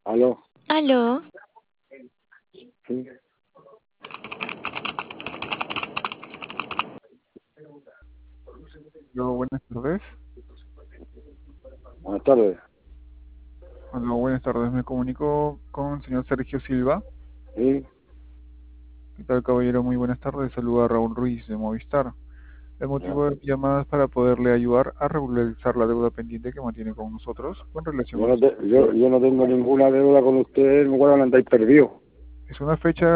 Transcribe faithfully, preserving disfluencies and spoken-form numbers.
Aló, Aló, sí, Hola, buenas tardes. buenas tardes. Hola, buenas tardes. Me comunico con el señor Sergio Silva. Sí, ¿Qué tal, caballero? Muy buenas tardes. Saluda a Raúl Ruiz de Movistar. El ya. motivo de mi llamada es para poderle ayudar a regularizar la deuda pendiente que mantiene con nosotros con relación Yo a no, los te, yo, servicios. yo no tengo ninguna deuda con ustedes, me acuerdo que andáis perdido. Es una fecha